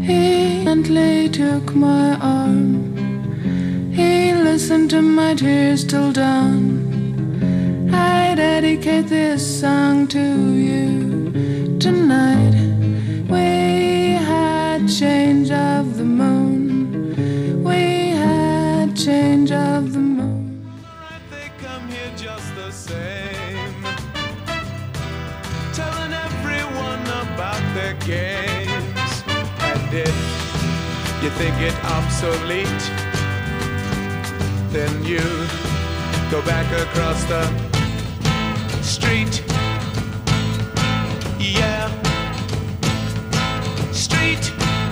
He gently took my arm. He listened to my tears till dawn. I dedicate this song to you tonight. We had change of the moon. We had change of the moon. They come here just the same, telling everyone about their games. And if you think it obsolete, then you go back across the street. Yeah, street.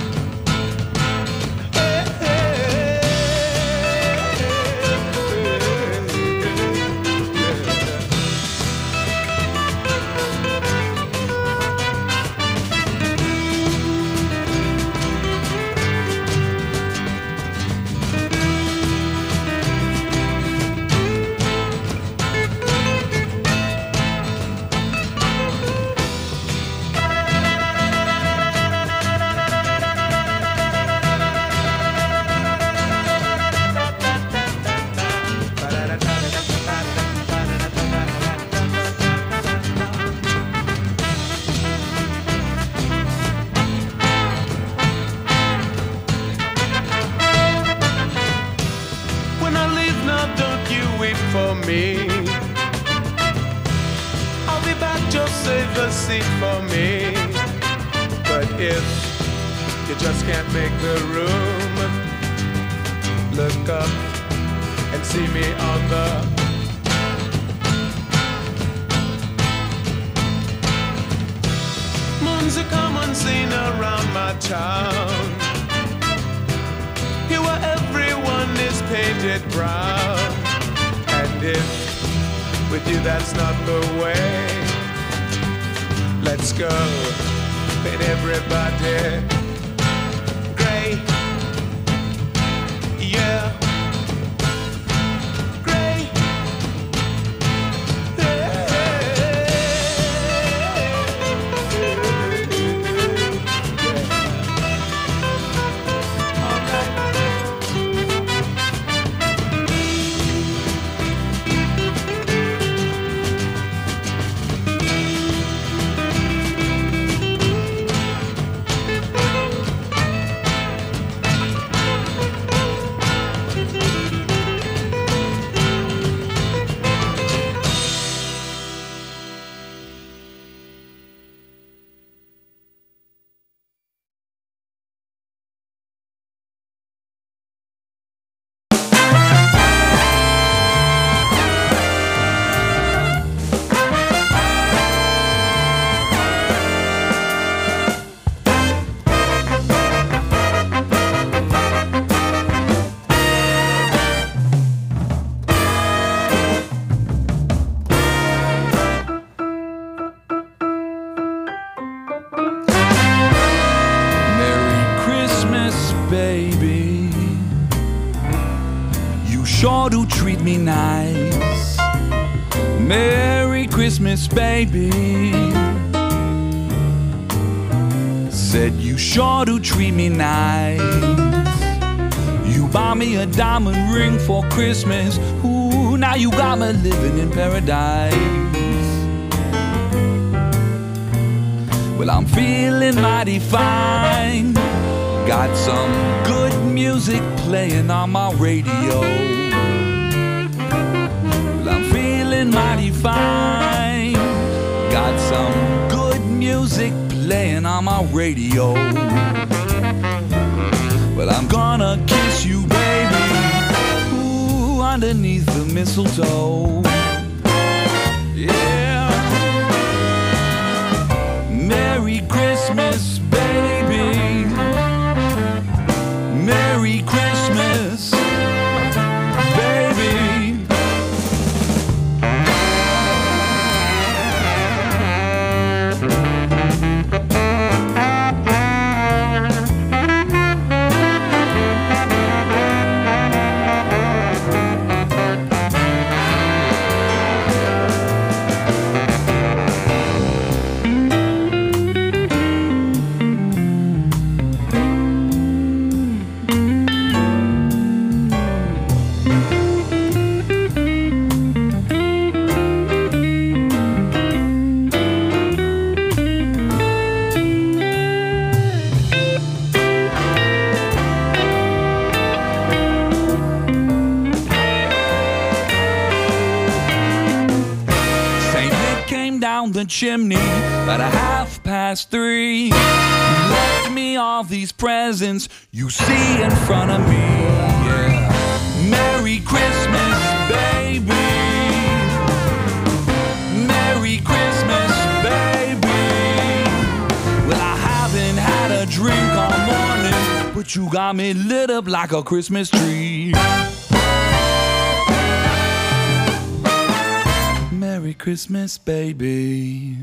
I'll be back, just save a seat for me. But if you just can't make the room, look up and see me on the moon's a common scene around my town. Here where everyone is painted brown. And if with you that's not the way, let's go, paint everybody gray. Yeah, gray. Baby, you sure do treat me nice. Merry Christmas, baby. Said you sure do treat me nice. You buy me a diamond ring for Christmas. Ooh, now you got me living in paradise. Well, I'm feeling mighty fine. Got some good music playing on my radio. Well, I'm feeling mighty fine. Got some good music playing on my radio. Well, I'm gonna kiss you, baby, ooh, underneath the mistletoe. Yeah. Merry Christmas, baby. Merry Christmas, baby. chimney at 3:30. You left me all these presents you see in front of me. Yeah. Merry Christmas, baby. Merry Christmas, baby. Well, I haven't had a drink all morning, but you got me lit up like a Christmas tree. Merry Christmas, baby.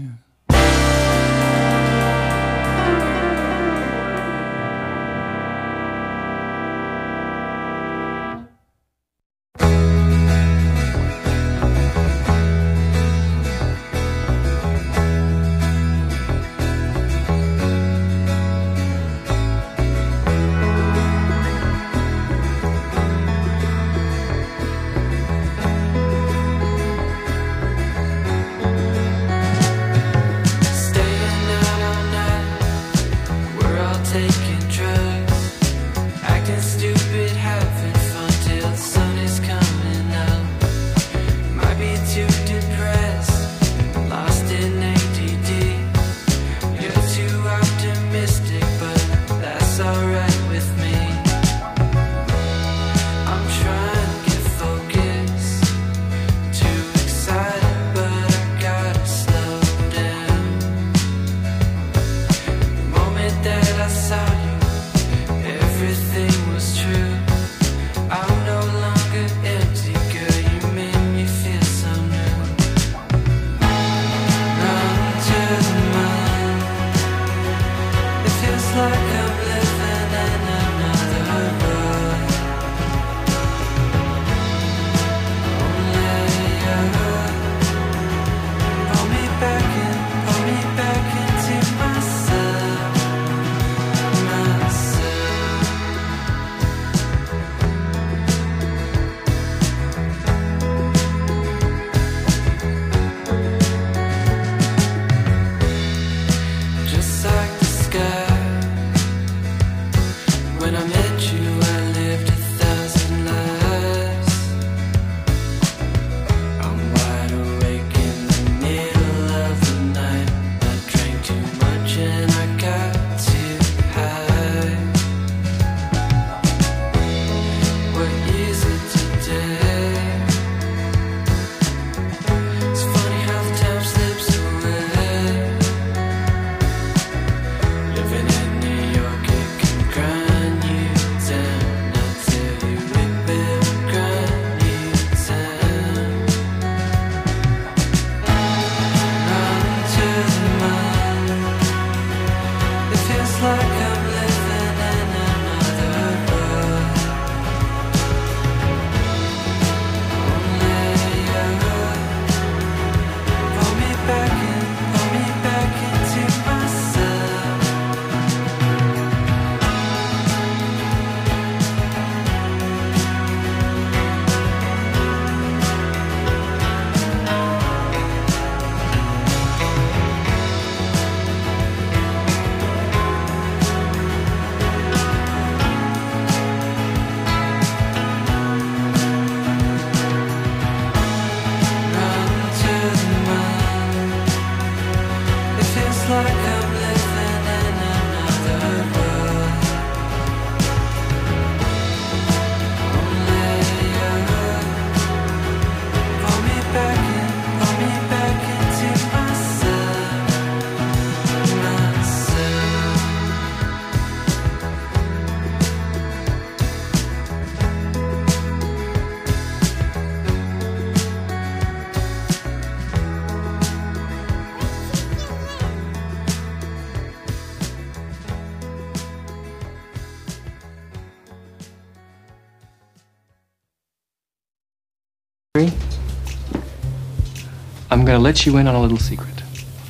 I'm going to let you in on a little secret.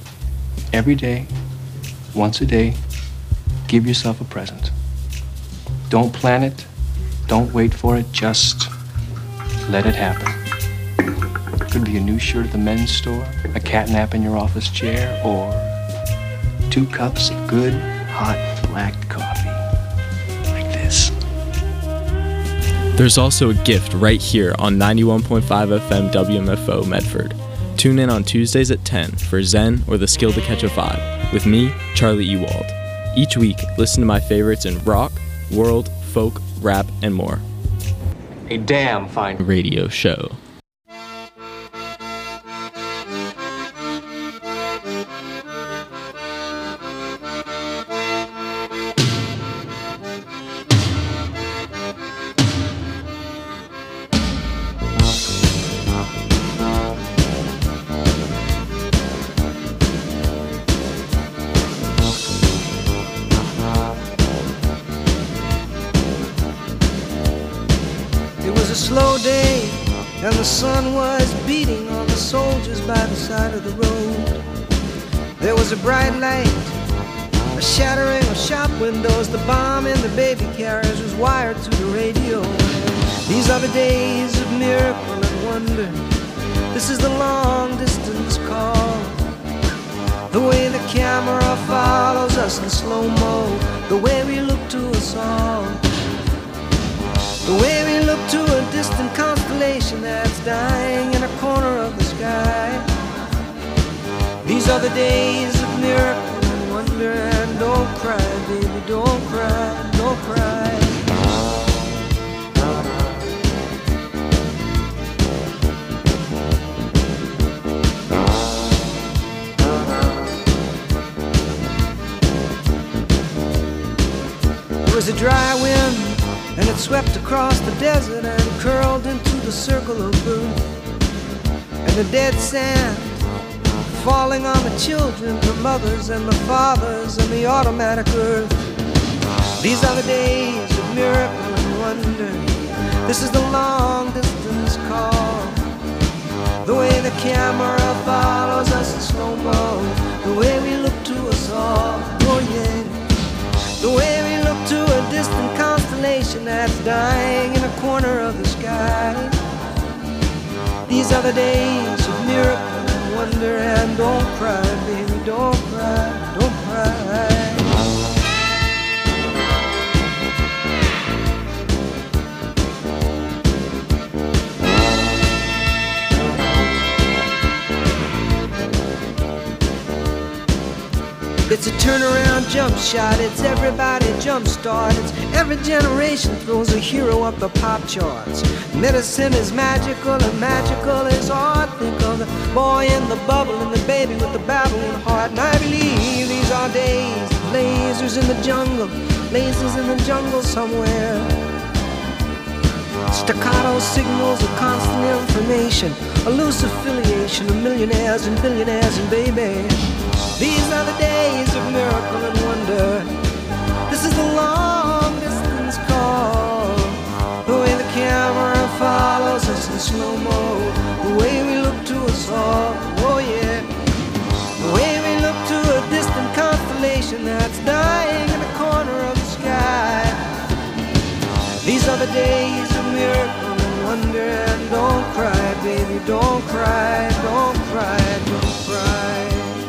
Every day, once a day, give yourself a present. Don't plan it. Don't wait for it. Just let it happen. Could be a new shirt at the men's store, a cat nap in your office chair, or 2 cups of good, hot, black coffee. Like this. There's also a gift right here on 91.5 FM WMFO Medford. Tune in on Tuesdays at 10 for Zen or the Skill to Catch a Vibe with me, Charlie Ewald. Each week, listen to my favorites in rock, world, folk, rap, and more. A damn fine Radio show. And the sun was beating on the soldiers by the side of the road. There was a bright light, a shattering of shop windows. The bomb in the baby carriage was wired to the radio. These are the days of miracle and wonder. This is the long distance call. The way the camera follows us in slow-mo, the way we look to us all. The way we look to a distant constellation that's dying in a corner of the sky. These are the days of miracle and wonder. And don't cry, baby, don't cry, don't cry. There was a dry wind, and it swept across the desert and curled into the circle of blue. And the dead sand falling on the children, the mothers and the fathers and the automatic earth. These are the days of miracle and wonder. This is the long distance call. The way the camera follows us in slow-mo, the way we look to us all, oh yeah. The way we look to a distant constellation that's dying in a corner of the sky. These are the days of miracle and wonder. And don't cry, baby, don't cry, don't cry. It's a turnaround jump shot, it's everybody jump start. It's every generation throws a hero up the pop charts. Medicine is magical and magical is art. Think of the boy in the bubble and the baby with the babbling heart. And I believe these are days of lasers in the jungle, lasers in the jungle somewhere. Staccato signals of constant information, a loose affiliation of millionaires and billionaires and baby. These are the days of miracle and wonder. This is the long distance call. The way the camera follows us in slow-mo, the way we look to us all, oh yeah. The way we look to a distant constellation that's dying in the corner of the sky. These are the days of miracle and wonder. And don't cry, baby, don't cry, don't cry, don't cry.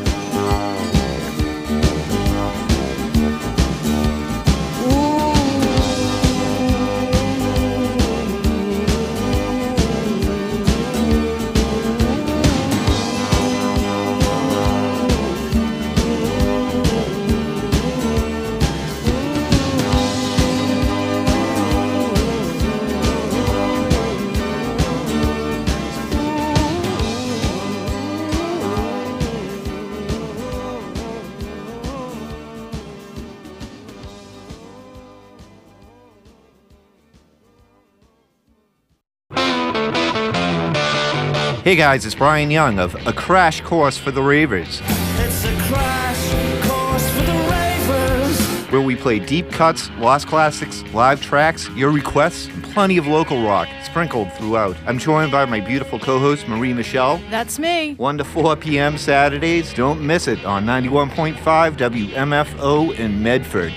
Hey guys, it's Brian Young of A Crash Course for the Ravers. It's a crash course for the ravers, where we play deep cuts, lost classics, live tracks, your requests, and plenty of local rock sprinkled throughout. I'm joined by my beautiful co-host Marie Michelle. That's me. 1 to 4 p.m. Saturdays. Don't miss it on 91.5 WMFO in Medford.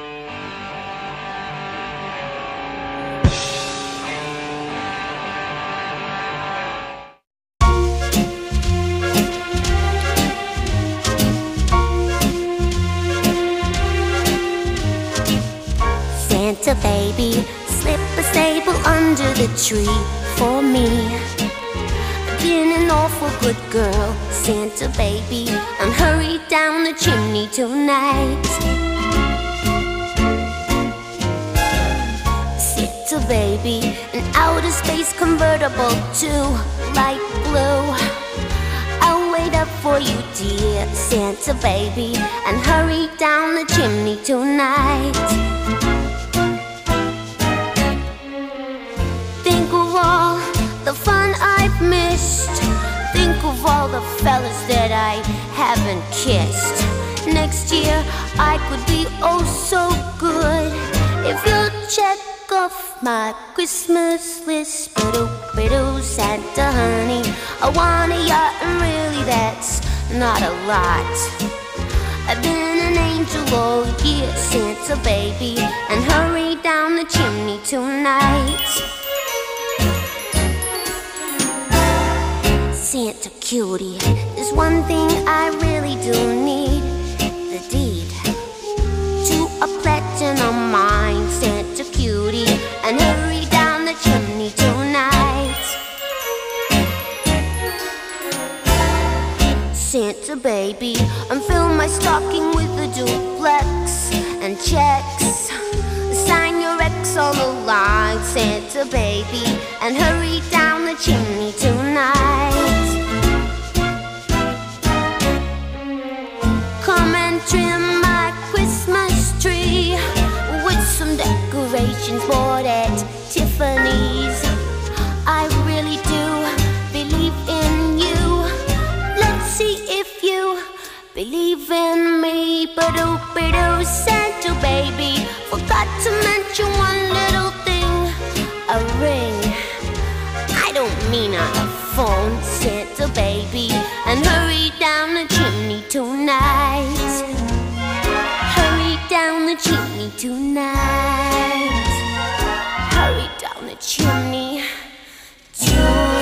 Santa baby, slip a sable under the tree for me. been an awful good girl, Santa baby, and hurry down the chimney tonight. Santa baby, an outer space convertible to light blue. I'll wait up for you, dear Santa baby, and hurry down the chimney tonight. Think of all the fun I've missed. Think of all the fellas that I haven't kissed. Next year I could be oh so good if you'll check off my Christmas list. Bidoo, Santa honey, I want a yacht, and really that's not a lot. I've been an angel all year, Santa baby, and hurry down the chimney tonight. Santa cutie, there's one thing I really do need, the deed to a platinum mine, Santa cutie, and hurry down the chimney tonight. Santa baby, and fill my stocking with a duplex and checks. Sign your ex on the line, Santa baby, and hurry down the chimney tonight. Come and trim my Christmas tree with some decorations bought at Tiffany's. I really do believe in you. Let's see if you believe in me. Bidoo, Santa baby, forgot to mention one little thing, a ring. I don't mean on the phone, Santa baby, and hurry down the chimney tonight. Hurry down the chimney tonight. Hurry down the chimney tonight.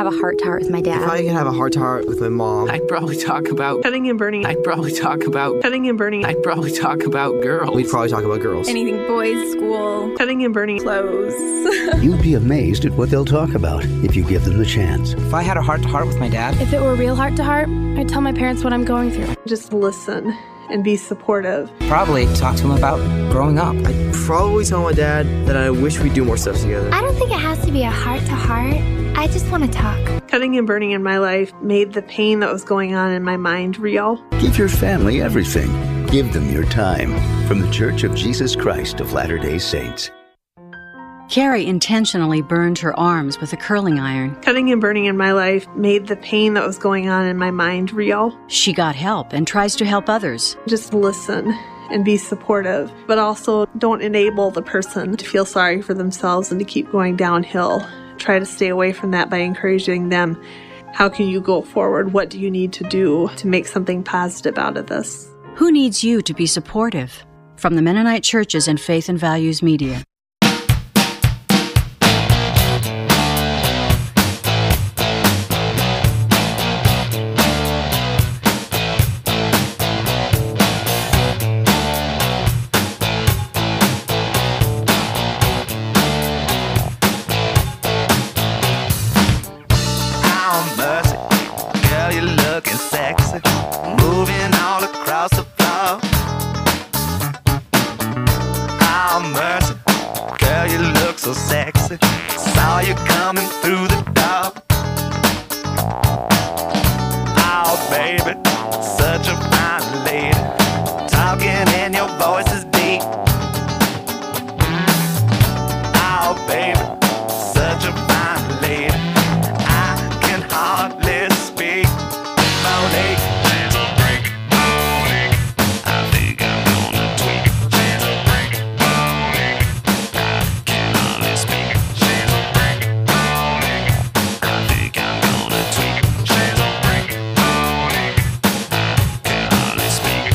have a heart-to-heart with my dad. If I could have a heart-to-heart with my mom, I'd probably talk about cutting and burning. I'd probably talk about cutting and burning. I'd probably talk about girls. We'd probably talk about girls. Anything boys, school, cutting and burning, clothes. You'd be amazed at what they'll talk about if you give them the chance. If I had a heart-to-heart with my dad, if it were real heart-to-heart, I'd tell my parents what I'm going through. Just listen and be supportive. Probably talk to him about growing up. I'd probably tell my dad that I wish we'd do more stuff together. I don't think it has to be a heart-to-heart. I just want to talk. Cutting and burning in my life made the pain that was going on in my mind real. Give your family everything. Give them your time. From the Church of Jesus Christ of Latter-day Saints. Carrie intentionally burned her arms with a curling iron. Cutting and burning in my life made the pain that was going on in my mind real. She got help and tries to help others. Just listen and be supportive, but also don't enable the person to feel sorry for themselves and to keep going downhill. Try to stay away from that by encouraging them. How can you go forward? What do you need to do to make something positive out of this? Who needs you to be supportive? From the Mennonite Churches and Faith and Values Media. So sexy, saw you coming through the door. Oh baby, such a fine lady, talking and your voice is deep. Oh baby, such a fine lady, I can hardly speak. Monique, chance of break, Monique, I think I'm gonna tweak. Chance of break, Monique, I can hardly speak. Chance of break, Monique, I think I'm gonna tweak. Chance of break, Monique, I can hardly speak.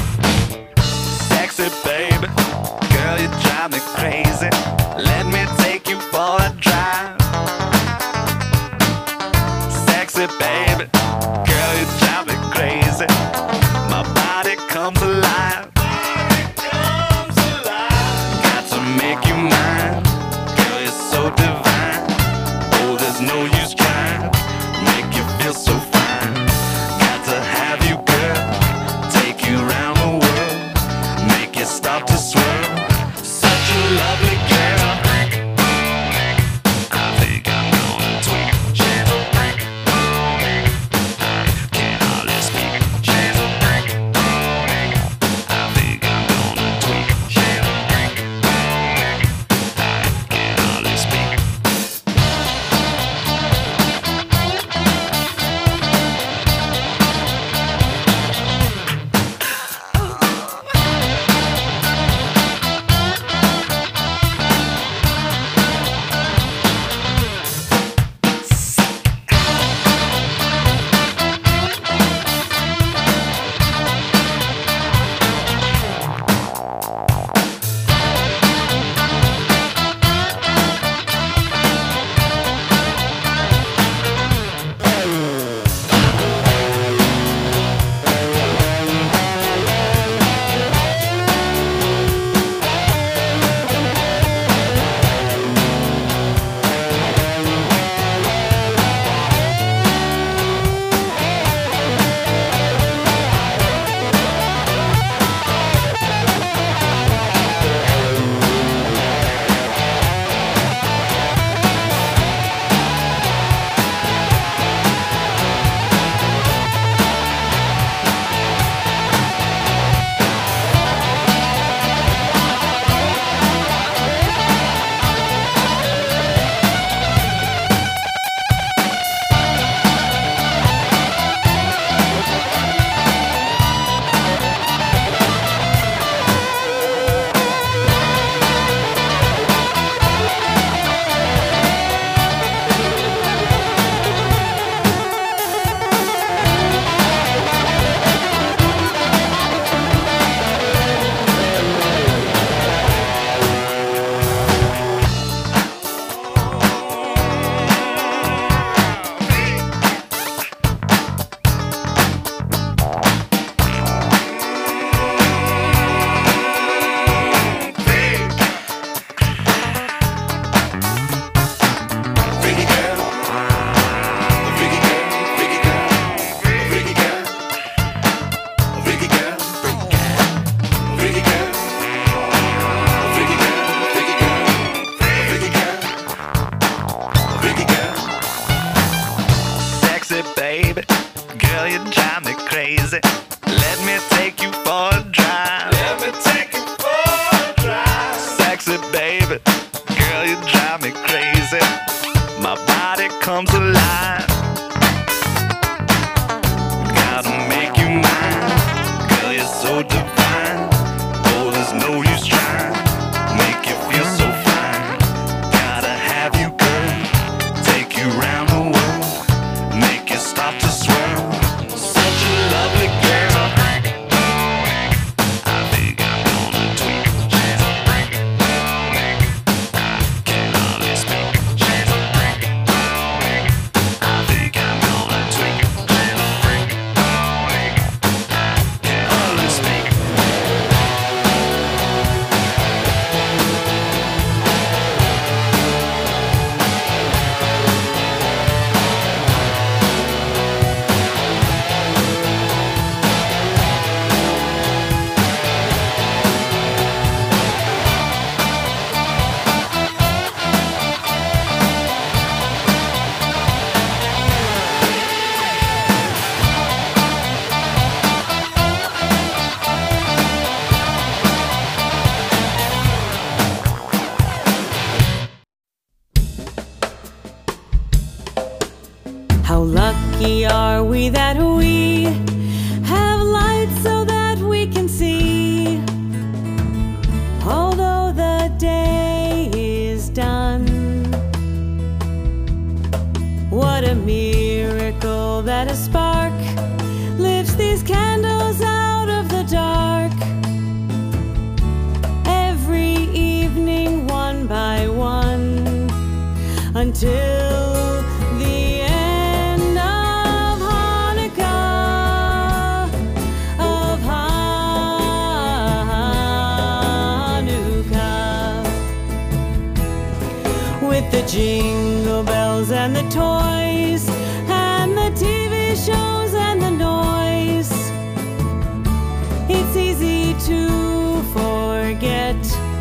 jingle bells and the toys and the TV shows and the noise. It's easy to forget.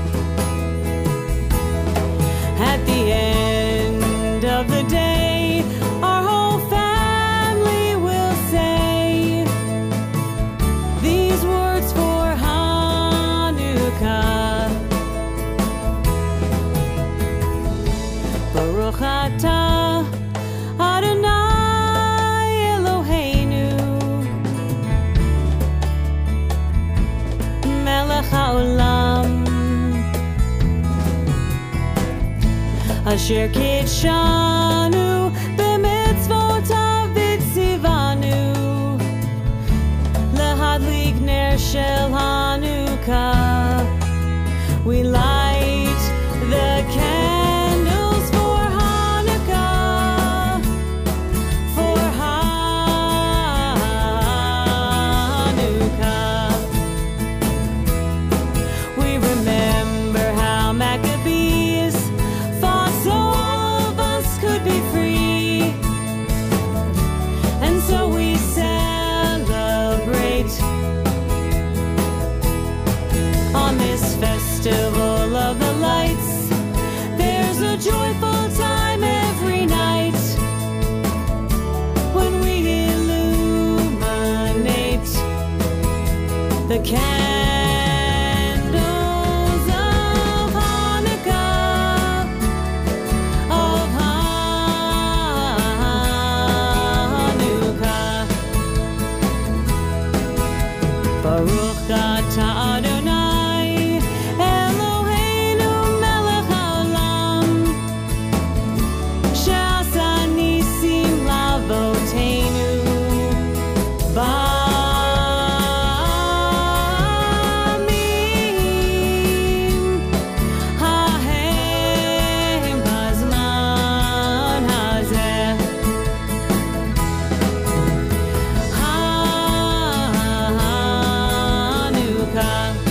At the end of the day, our whole family will say these words for Hanukkah. Baruch atah Adonai Eloheinu Melech haolam Asher kitshanu b'mitzvotav v'tzivanu lehadlik ner shel Hanukkah. We light the candles for Hanukkah, for Hanukkah. We remember how Maccabees fought so all of us could be free, and so we celebrate on this festival of the lights. There's a joyful time every night when we illuminate the candles of Hanukkah, of Hanukkah. Baruch atah Adonai Eloheinu melech haolam she'asa nisim lavoteinu ba'amim hahem bazman hazeh. Hanukkah.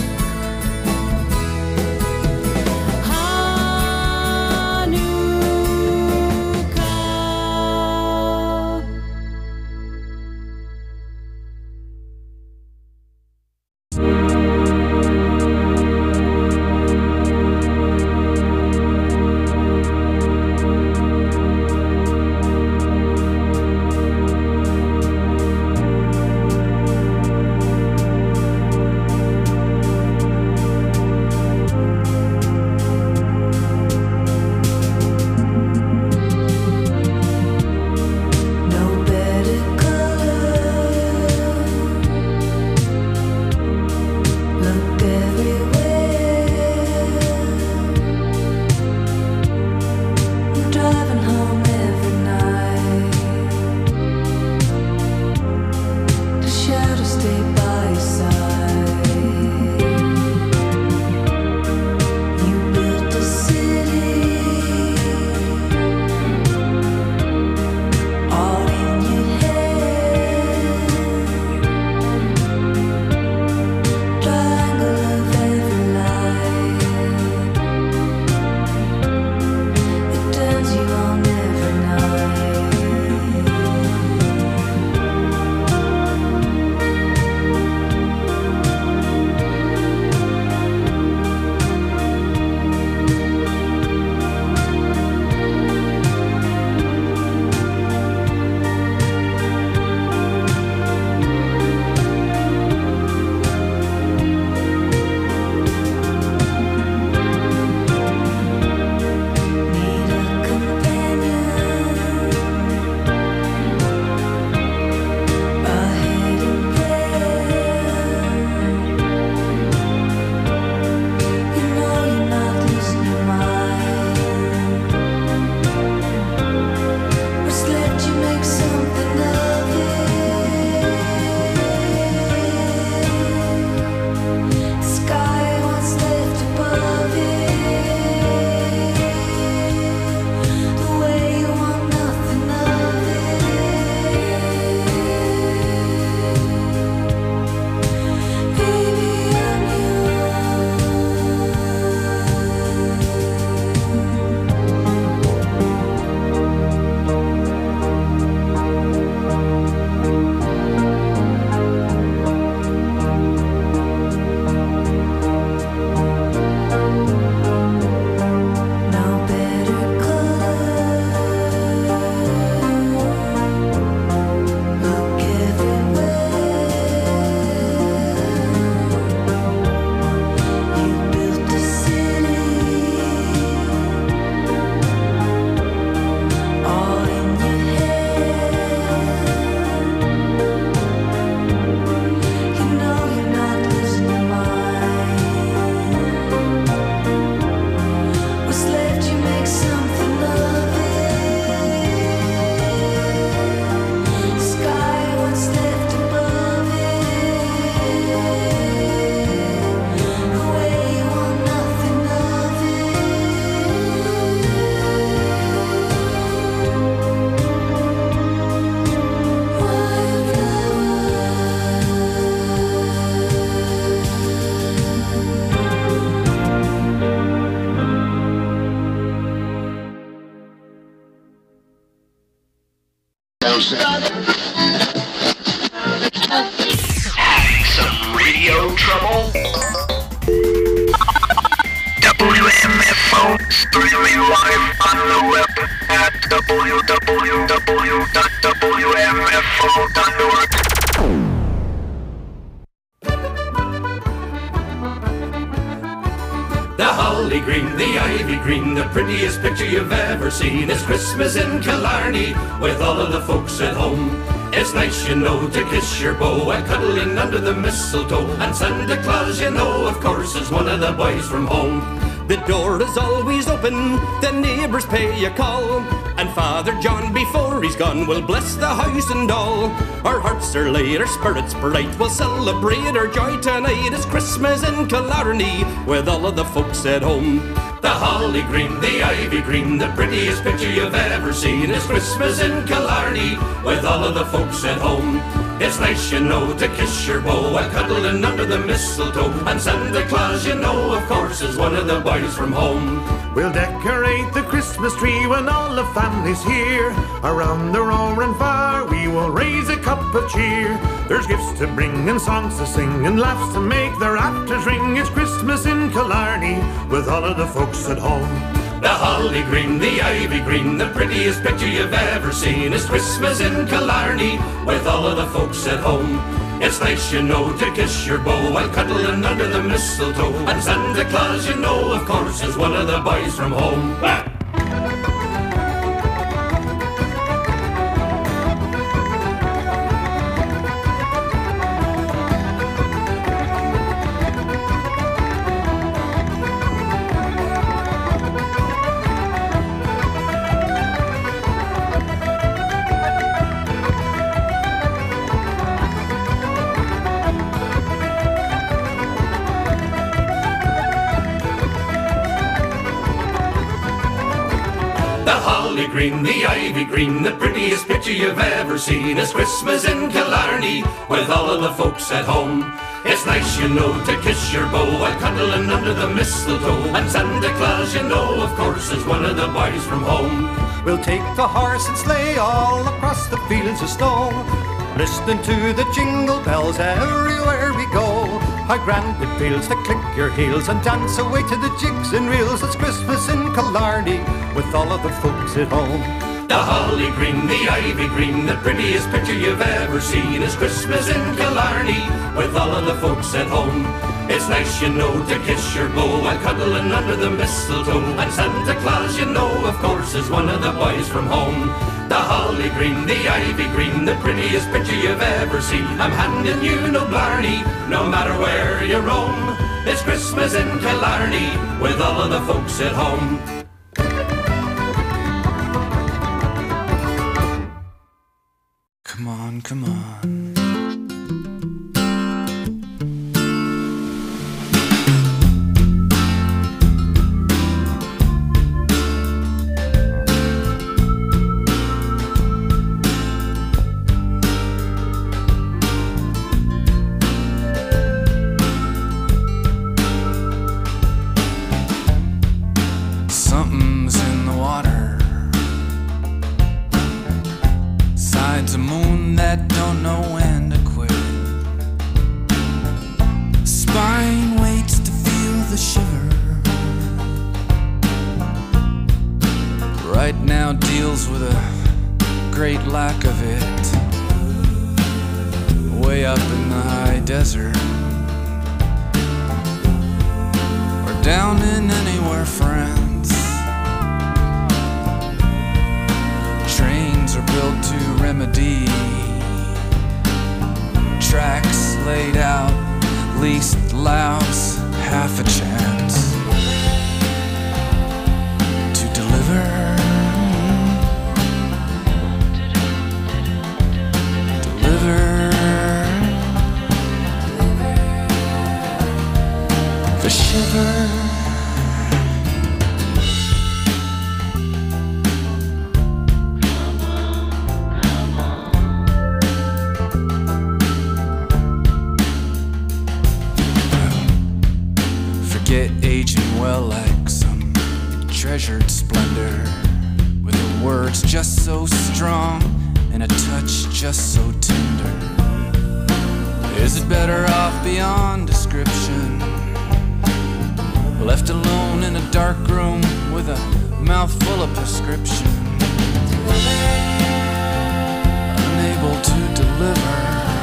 Having some radio trouble? WMFO streaming live on the web at www.wmfo.org. The holly green, the ivy green, the prettiest picture you've ever seen is Christmas in Killarney with all of the folks at home. It's nice, you know, to kiss your beau and cuddling under the mistletoe. And Santa Claus, you know, of course, is one of the boys from home. The door is always open, the neighbours pay a call, and Father John, before he's gone, will bless the house and all. Our hearts are light, our spirits bright, we'll celebrate our joy tonight. It's Christmas in Killarney with all of the folks at home. The holly green, the ivy green, the prettiest picture you've ever seen is Christmas in Killarney with all of the folks at home. It's nice, you know, to kiss your beau while cuddling under the mistletoe. And Santa Claus, you know, of course, is one of the boys from home. We'll decorate the Christmas tree when all the family's here. Around the roaring fire we will raise a cup of cheer. There's gifts to bring and songs to sing and laughs to make the rafters ring. It's Christmas in Killarney with all of the folks at home. The holly green, the ivy green, the prettiest picture you've ever seen is Christmas in Killarney with all of the folks at home. It's nice, you know, to kiss your beau while cuddling under the mistletoe. And Santa Claus, you know, of course, is one of the boys from home. Green, the ivy green, the prettiest picture you've ever seen is Christmas in Killarney with all of the folks at home. It's nice, you know, to kiss your beau while cuddling under the mistletoe. And Santa Claus, you know, of course, is one of the boys from home. We'll take the horse and sleigh all across the fields of snow, listening to the jingle bells everywhere we go. How grand it feels to click your heels and dance away to the jigs and reels. It's Christmas in Killarney with all of the folks at home. The holly green, the ivy green, the prettiest picture you've ever seen is Christmas in Killarney with all of the folks at home. It's nice, you know, to kiss your beau while cuddling under the mistletoe. And Santa Claus, you know, of course, is one of the boys from home. The holly green, the ivy green, the prettiest picture you've ever seen. I'm handing you no blarney, no matter where you roam. It's Christmas in Killarney with all of the folks at home. Come on, come on. Something's in the water. Sides a moon that don't know when to quit. Spine waits to feel the shiver. Right now deals with a great lack of it. Way up in the high desert, or down in anywhere, friends. Trains are built to remedy. Tracks laid out, least allows half a chance to deliver. The shiver. Forget aging well like some treasured splendor, with the words just so strong and a touch just so tender. Is it better off beyond description? Left alone in a dark room with a mouthful of prescription. Unable to deliver,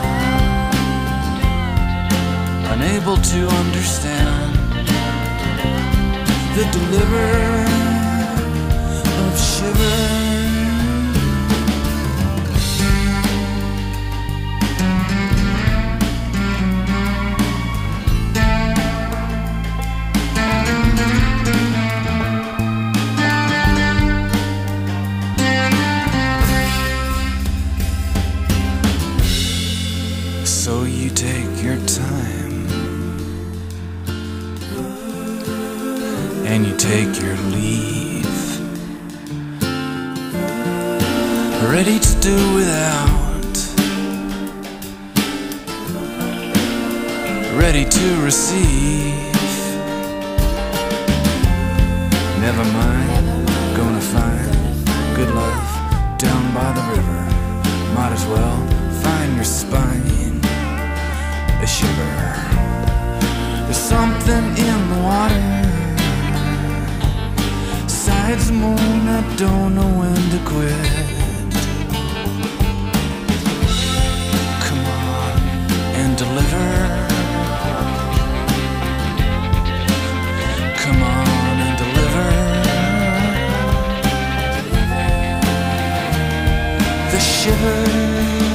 unable to understand the deliverer of shiver. So you take your time and you take your leave, ready to do without, ready to receive. Never mind, gonna find good love down by the river. Might as well find your spine a shiver. There's something in the water. Sides the moon, I don't know when to quit. Come on and deliver. Come on and deliver. The shiver.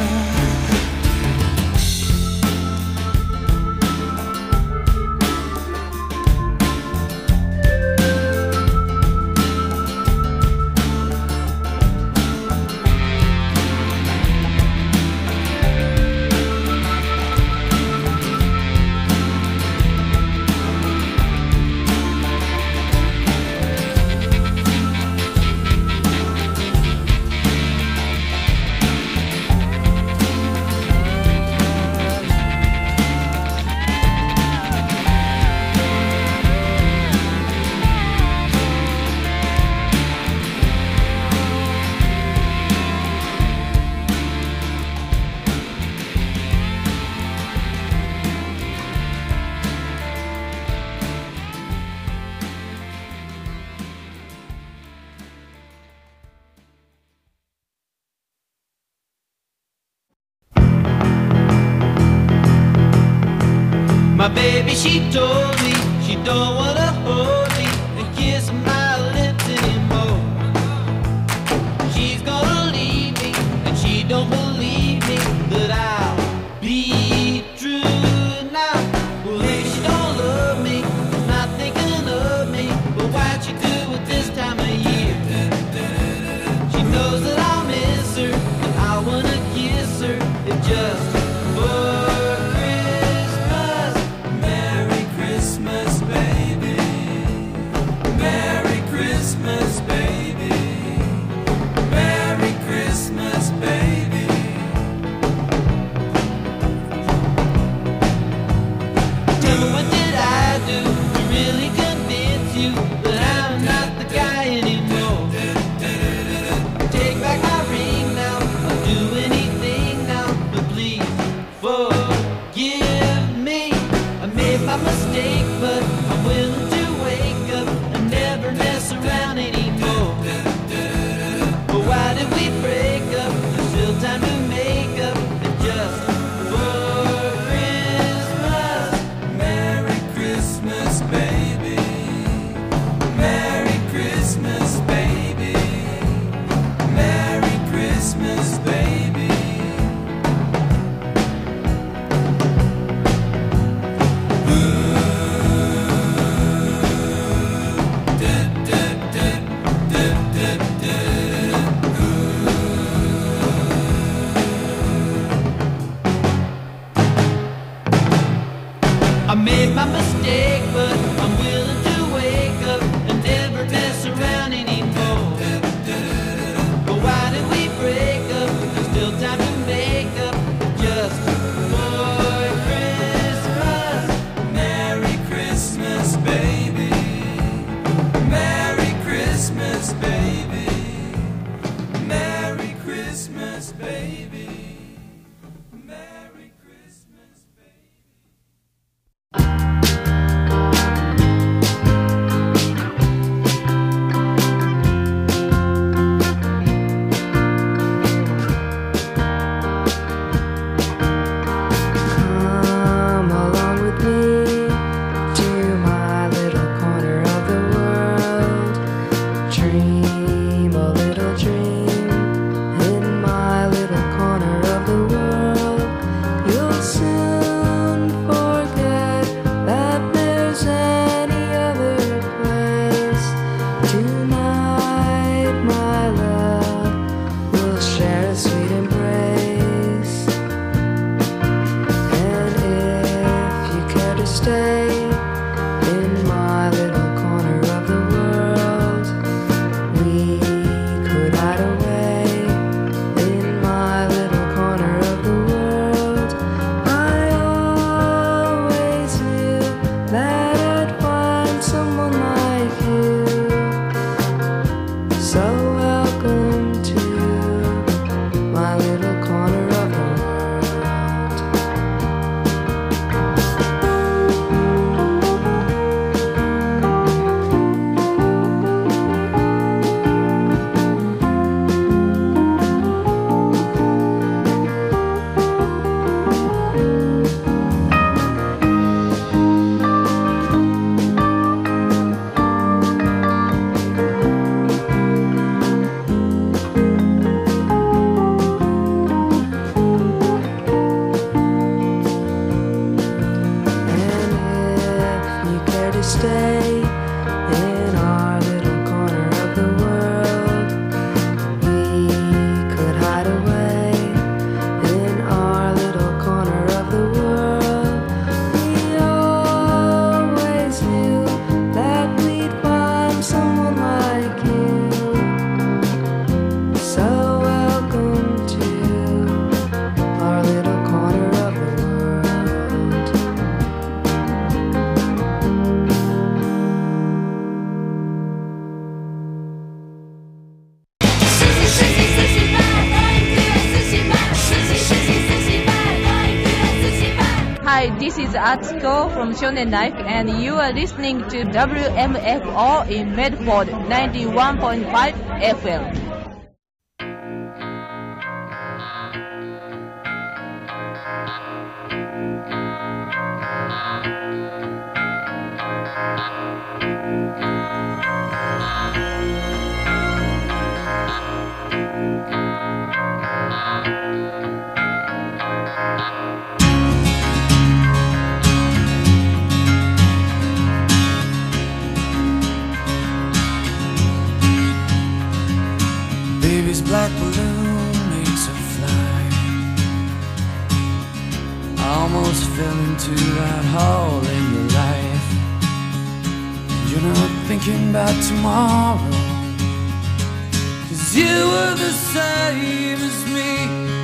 My baby, she told me she don't wanna hold me and kiss my lips anymore. She's gonna leave me and she don't believe me that I'll be true now. Well, if she don't love me, not thinking of me, but why'd she do it this time of year? She knows that I'll miss her and I wanna kiss her. It just for I made my mistake, but I'm willing to wake up and never mess around anymore. But why did we break up? There's still time to make up just for Christmas. Merry Christmas, baby. Merry Christmas, baby. Merry Christmas, baby. stay in my little corner of the world. We could hide away in my little corner of the world. I always knew that I'd find someone like you. So welcome to my little corner of the world. Stay in our little corner of the world. We could hide away in our little corner of the world. We always knew that we'd find someone like you. So welcome to our little corner of the world. Hi, this is Atsuko from Shonen Life, and you are listening to WMFO in Medford 91.5 FM. Baby's black balloon makes her fly. I almost fell into that hole in your life. You're not thinking about tomorrow, 'cause you were the same as me.